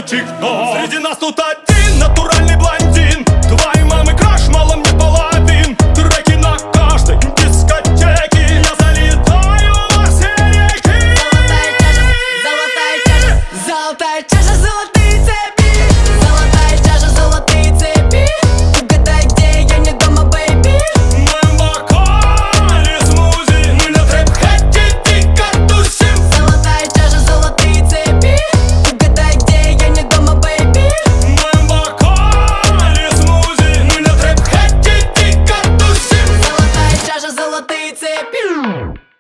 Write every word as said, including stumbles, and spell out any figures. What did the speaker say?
тик-ток. Среди нас тут один натуральный блондин. Твоей мамы краш, мало мне половин. Треки на каждой дискотеке. Я залетаю во все реки. Золотая чаша, золотая чаша, золотые цепи. Золотая чаша, золотые цепи. Угадай, где я не дома, бэйби. В моем бокале смузи. Мы на трэп-хэте дико тусим. Золотая чаша, золотые цепи. Угадай, где я не дома, бэйби. В моем бокале смузи. Мы на трэп-хэте дико тусим. Золотая чаша, золотые цепи.